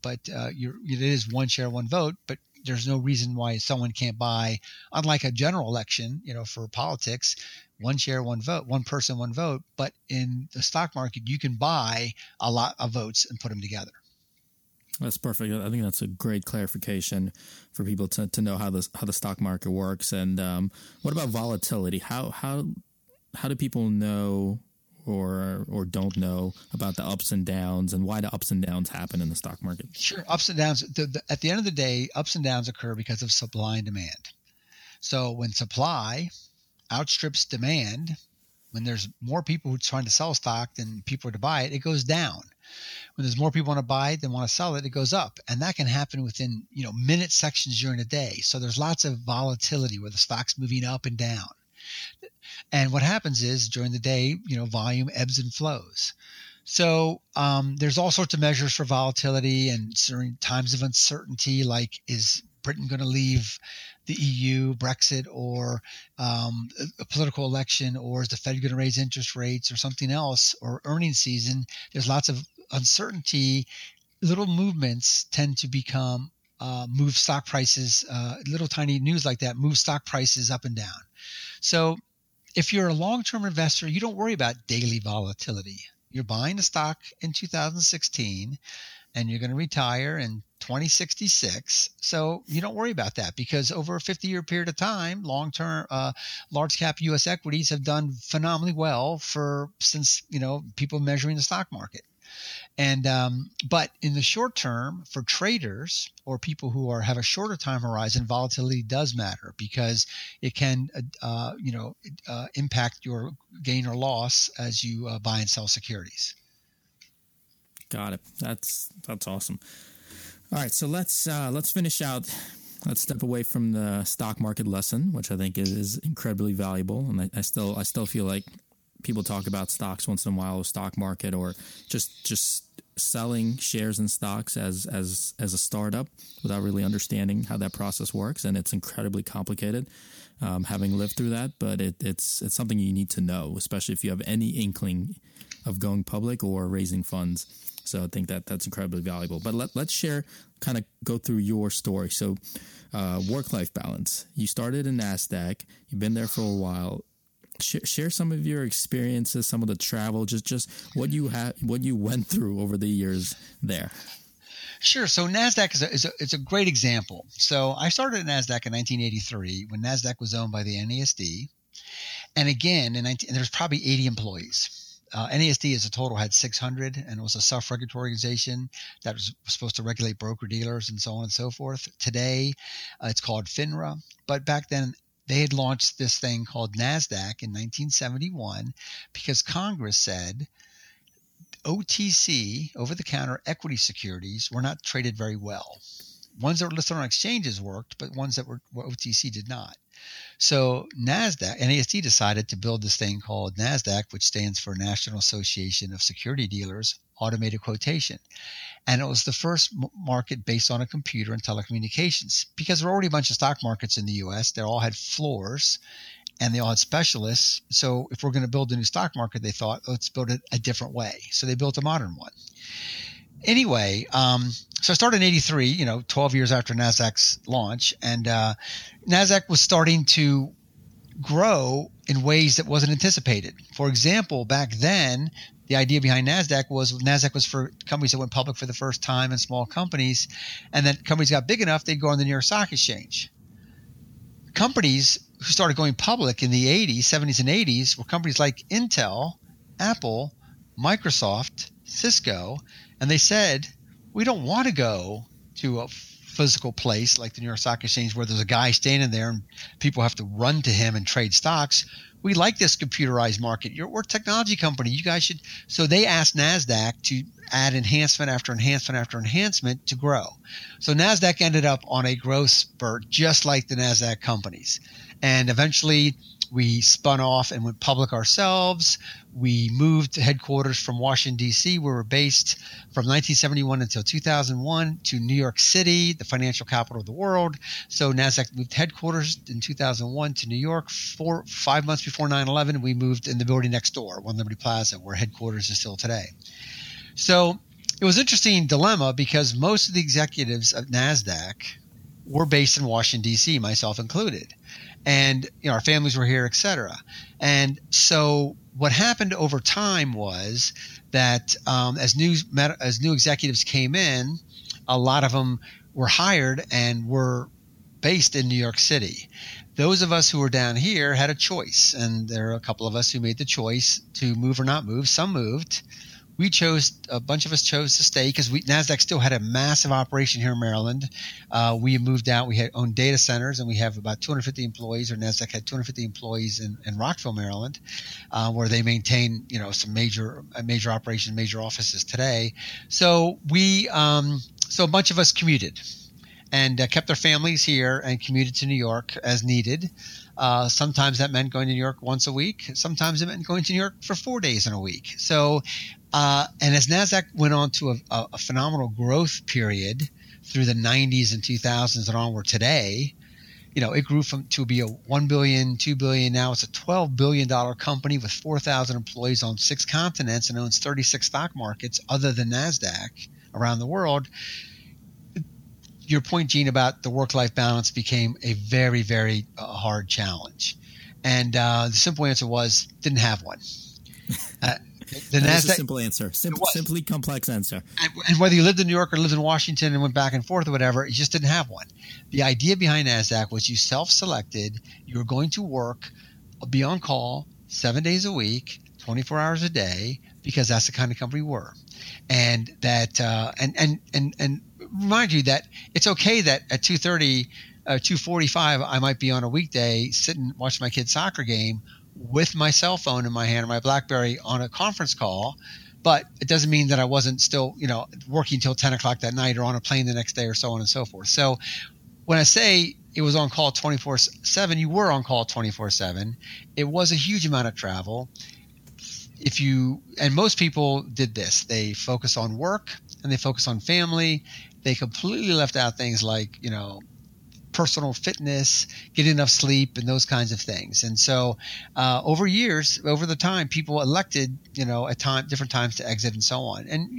it is one share, one vote. But there's no reason why someone can't buy, unlike a general election, for politics, one share, one vote, one person, one vote. But in the stock market, you can buy a lot of votes and put them together. That's perfect. I think that's a great clarification for people to know how the stock market works. And what about volatility? How do people know, or or don't know about the ups and downs and why the ups and downs happen in the stock market? Sure. Ups and downs. At the end of the day, ups and downs occur because of supply and demand. So when supply outstrips demand, when there's more people who are trying to sell stock than people to buy it, it goes down. When there's more people want to buy it than want to sell it, it goes up. And that can happen within, minute sections during the day. So there's lots of volatility where the stock's moving up and down. And what happens is during the day, volume ebbs and flows. So there's all sorts of measures for volatility and certain times of uncertainty, like is Britain going to leave the EU, Brexit, or a political election, or is the Fed going to raise interest rates or something else, or earnings season? There's lots of uncertainty. Little movements tend to become move stock prices, little tiny news like that move stock prices up and down. So if you're a long-term investor, you don't worry about daily volatility. You're buying a stock in 2016 and you're going to retire in 2066. So you don't worry about that because over a 50-year period of time, long-term large cap U.S. equities have done phenomenally well since people measuring the stock market. And but in the short term, for traders or people who have a shorter time horizon, volatility does matter because it can impact your gain or loss as you buy and sell securities. Got it. That's awesome. All right, so let's finish out. Let's step away from the stock market lesson, which I think is incredibly valuable, and I still feel like people talk about stocks once in a while, or stock market, or just selling shares and stocks as a startup without really understanding how that process works, and it's incredibly complicated. Having lived through that, but it's something you need to know, especially if you have any inkling of going public or raising funds. So I think that's incredibly valuable. But let's kind of go through your story. So work-life balance. You started in NASDAQ. You've been there for a while. Share some of your experiences, some of the travel, just what you went through over the years there. Sure. So NASDAQ is a great example. So I started at NASDAQ in 1983 when NASDAQ was owned by the NASD. And again, there's probably 80 employees. NASD as a total had 600, and it was a self-regulatory organization that was supposed to regulate broker-dealers and so on and so forth. Today, it's called FINRA. But back then, they had launched this thing called NASDAQ in 1971 because Congress said OTC, over-the-counter equity securities, were not traded very well. Ones that were listed on exchanges worked, but ones that were OTC did not. So NASD decided to build this thing called NASDAQ, which stands for National Association of Security Dealers, Automated Quotation. And it was the first market based on a computer and telecommunications because there were already a bunch of stock markets in the U.S. They all had floors and they all had specialists. So if we're going to build a new stock market, they thought, let's build it a different way. So they built a modern one. Anyway, so I started in 83, 12 years after NASDAQ's launch, and NASDAQ was starting to grow in ways that wasn't anticipated. For example, back then, the idea behind NASDAQ was for companies that went public for the first time and small companies, and then companies got big enough, they'd go on the New York Stock Exchange. Companies who started going public in the 80s, 70s, and 80s were companies like Intel, Apple, Microsoft, Cisco, and they said, we don't want to go to a physical place like the New York Stock Exchange where there's a guy standing there and people have to run to him and trade stocks. We like this computerized market. We're a technology company. You guys should. So they asked NASDAQ to add enhancement after enhancement after enhancement to grow. So NASDAQ ended up on a growth spurt just like the NASDAQ companies. And eventually we spun off and went public ourselves. We moved headquarters from Washington, D.C., where we're based from 1971 until 2001 to New York City, the financial capital of the world. So NASDAQ moved headquarters in 2001 to New York. 5 months before 9/11, we moved in the building next door, One Liberty Plaza, where headquarters is still today. So it was an interesting dilemma because most of the executives of NASDAQ were based in Washington, D.C., myself included. And our families were here, et cetera. And so what happened over time was that as new executives came in, a lot of them were hired and were based in New York City. those of us who were down here had a choice, and there are a couple of us who made the choice to move or not move. Some moved. A bunch of us chose to stay because NASDAQ still had a massive operation here in Maryland. We moved out. We had owned data centers, and we have about 250 employees, or NASDAQ had 250 employees in Rockville, Maryland, where they maintain, some major operations, major offices today. So so a bunch of us commuted and kept our families here and commuted to New York as needed. Sometimes that meant going to New York once a week. Sometimes it meant going to New York for 4 days in a week. So, and as NASDAQ went on to a phenomenal growth period through the 90s and 2000s and onward today, it grew to be a $1 billion, $2 billion. Now it's a $12 billion company with 4,000 employees on 6 continents and owns 36 stock markets other than NASDAQ around the world. Your point, Gene, about the work-life balance became a very, very hard challenge. And the simple answer was didn't have one. That's a simple answer. Simply complex answer. And whether you lived in New York or lived in Washington and went back and forth or whatever, you just didn't have one. The idea behind NASDAQ was you self-selected. You were going to work, be on call 7 days a week, 24 hours a day, because that's the kind of company we were. And that and remind you that it's okay that at 2:30, 2:45, I might be on a weekday sitting watching my kid's soccer game with my cell phone in my hand or my BlackBerry on a conference call, but it doesn't mean that I wasn't still, working until 10 o'clock that night or on a plane the next day or so on and so forth. So when I say it was on call 24/7, you were on call 24/7. It was a huge amount of travel. And most people did this. They focus on work and they focus on family. They completely left out things like, personal fitness, getting enough sleep, and those kinds of things. And so, over the time, people elected, at different times to exit and so on. And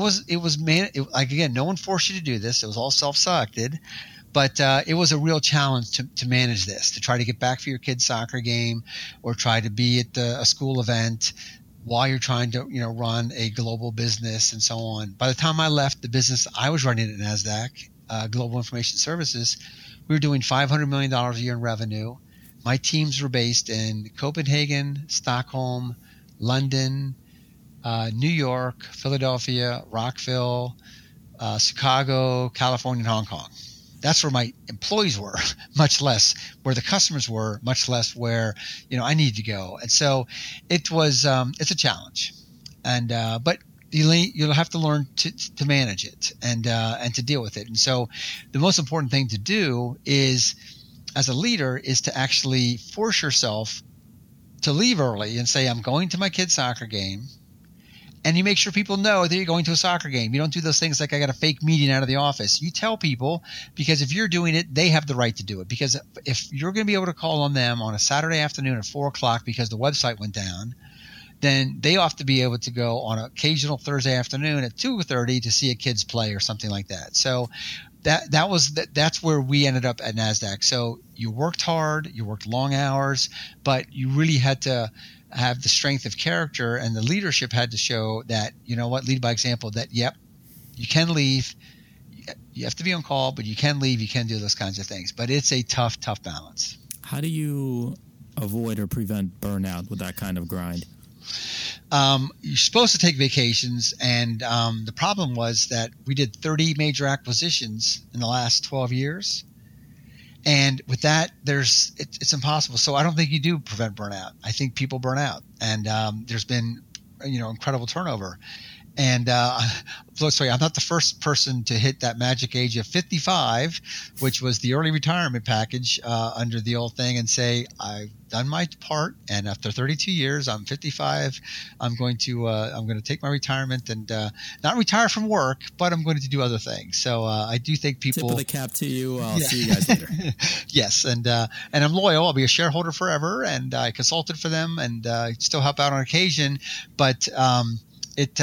again, no one forced you to do this. It was all self-selected, but it was a real challenge to manage this, to try to get back for your kid's soccer game or try to be at a school event while you're trying to, run a global business and so on. By the time I left the business I was running at NASDAQ, Global Information Services, we were doing $500 million a year in revenue. My teams were based in Copenhagen, Stockholm, London, New York, Philadelphia, Rockville, Chicago, California, and Hong Kong. That's where my employees were, much less where the customers were, much less where, I needed to go. And so it was, it's a challenge. And, but you'll have to learn to manage it and to deal with it. And so the most important thing to do is, as a leader, is to actually force yourself to leave early and say, I'm going to my kid's soccer game. And you make sure people know that you're going to a soccer game. You don't do those things like I got a fake meeting out of the office. You tell people, because if you're doing it, they have the right to do it. Because if you're going to be able to call on them on a Saturday afternoon at 4 o'clock because the website went down, then they ought to be able to go on an occasional Thursday afternoon at 2:30 to see a kid's play or something like that. So that's where we ended up at NASDAQ. So you worked hard, you worked long hours, but you really had to have the strength of character, and the leadership had to show that, lead by example, that, yep, you can leave. You have to be on call, but you can leave. You can do those kinds of things. But it's a tough, tough balance. How do you avoid or prevent burnout with that kind of grind? You're supposed to take vacations, and the problem was that we did 30 major acquisitions in the last 12 years. And with that, it's impossible. So I don't think you do prevent burnout. I think people burn out, and there's been, incredible turnover. And sorry, I'm not the first person to hit that magic age of 55, which was the early retirement package under the old thing, and say I've done my part. And after 32 years, I'm 55. I'm going to take my retirement and not retire from work, but I'm going to do other things. So I do think people. Tip of the cap to you. I'll see you guys later. Yes, and I'm loyal. I'll be a shareholder forever, and I consulted for them and still help out on occasion, but. It's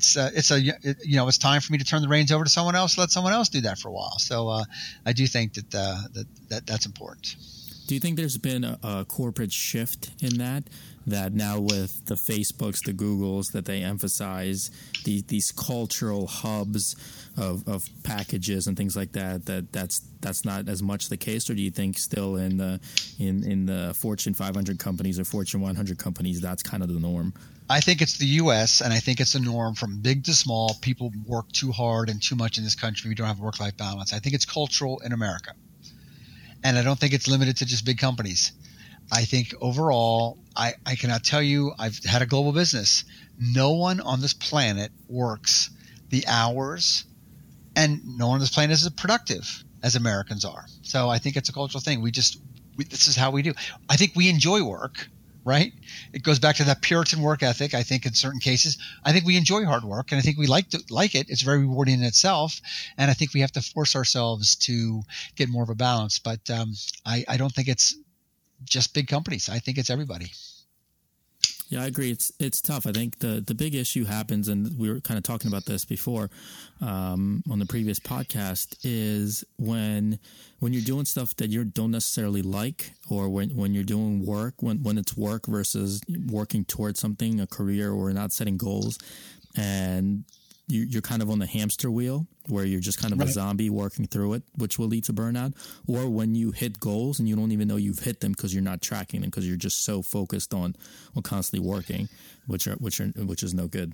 time for me to turn the reins over to someone else. Let someone else do that for a while. So I do think that's important. Do you think there's been a corporate shift in that that now with the Facebooks, the Googles, that they emphasize these cultural hubs of packages and things like that's not as much the case? Or do you think still in the Fortune 500 companies or Fortune 100 companies, that's kind of the norm? I think it's the U.S., and I think it's the norm from big to small. People work too hard and too much in this country. We don't have work-life balance. I think it's cultural in America. And I don't think it's limited to just big companies. I think overall, I cannot tell you, I've had a global business. No one on this planet works the hours, and no one on this planet is as productive as Americans are. So I think it's a cultural thing. This is how we do. I think we enjoy work, right? It goes back to that Puritan work ethic. I think in certain cases, I think we enjoy hard work, and I think we like it. It's very rewarding in itself, and I think we have to force ourselves to get more of a balance. But I don't think it's just big companies. I think it's everybody. Yeah, I agree. It's tough. I think the big issue happens, and we were kind of talking about this before on the previous podcast, is when you're doing stuff that you don't necessarily like, or when you're doing work, when it's work versus working towards something, a career, or not setting goals, and you're kind of on the hamster wheel where you're just kind of a zombie working through it, which will lead to burnout. Or when you hit goals and you don't even know you've hit them because you're not tracking them because you're just so focused on constantly working, which is no good.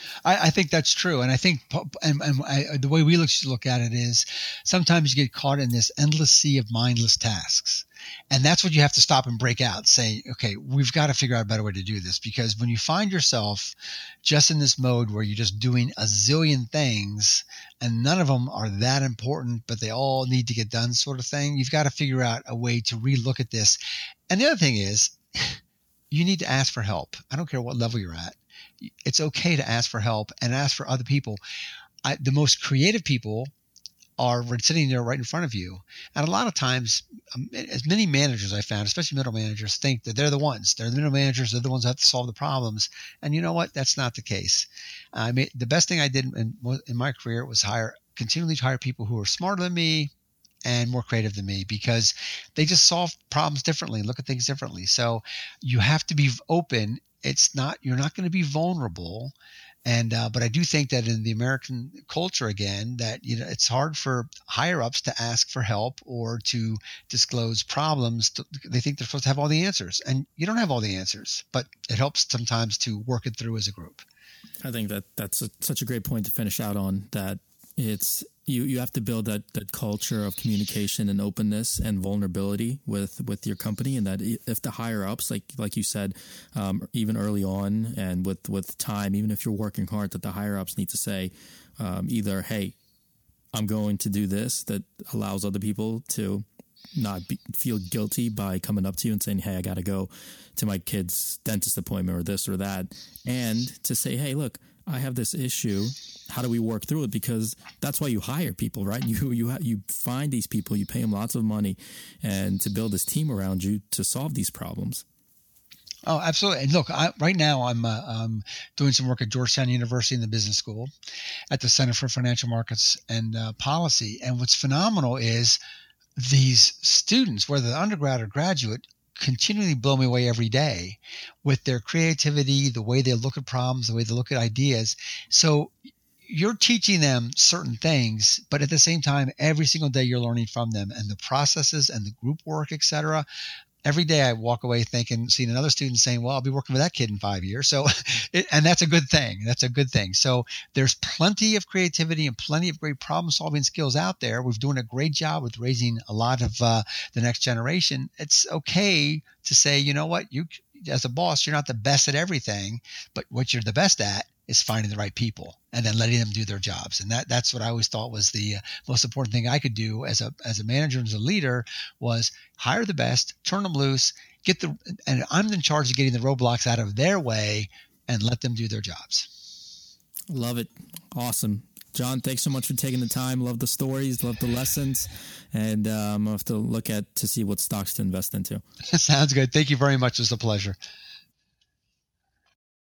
I think that's true. And I think the way we look at it is sometimes you get caught in this endless sea of mindless tasks. And that's what you have to stop and break out, say, okay, we've got to figure out a better way to do this. Because when you find yourself just in this mode where you're just doing a zillion things and none of them are that important, but they all need to get done sort of thing, you've got to figure out a way to relook at this. And the other thing is you need to ask for help. I don't care what level you're at. It's okay to ask for help and ask for other people. The most creative people are sitting there right in front of you. And a lot of times, as many managers I found, especially middle managers, think that they're the middle managers, they're the ones that have to solve the problems. And you know what? That's not the case. I mean, the best thing I did in my career was continually hire people who are smarter than me and more creative than me, because they just solve problems differently and look at things differently. So you have to be open. You're not going to be vulnerable. And, but I do think that in the American culture, again, that, it's hard for higher ups to ask for help or to disclose problems. They think they're supposed to have all the answers, and you don't have all the answers, but it helps sometimes to work it through as a group. I think that's such a great point to finish out on, that it's you have to build that culture of communication and openness and vulnerability with your company, and that if the higher ups, like you said, even early on and with time, even if you're working hard, that the higher ups need to say either, hey, I'm going to do this, that allows other people to not feel guilty by coming up to you and saying, hey, I got to go to my kid's dentist appointment or this or that, and to say, hey, look, I have this issue. How do we work through it? Because that's why you hire people, right? You find these people, you pay them lots of money, and to build this team around you to solve these problems. Oh, absolutely. And look, right now I'm doing some work at Georgetown University in the business school at the Center for Financial Markets and Policy. And what's phenomenal is these students, whether they're undergrad or graduate, continually blow me away every day with their creativity, the way they look at problems, the way they look at ideas. So you're teaching them certain things, but at the same time, every single day you're learning from them, and the processes and the group work, et cetera. Every day I walk away seeing another student saying, well, I'll be working with that kid in 5 years. So, and that's a good thing. That's a good thing. So there's plenty of creativity and plenty of great problem solving skills out there. We're doing a great job with raising a lot of the next generation. It's okay to say, you know what, you as a boss, you're not the best at everything, but what you're the best at is finding the right people and then letting them do their jobs. And that's what I always thought was the most important thing I could do as a manager and as a leader, was hire the best, turn them loose, and I'm in charge of getting the roadblocks out of their way and let them do their jobs. Love it. Awesome. John, thanks so much for taking the time. Love the stories, love the lessons. And I'll have to look to see what stocks to invest into. Sounds good. Thank you very much. It was a pleasure.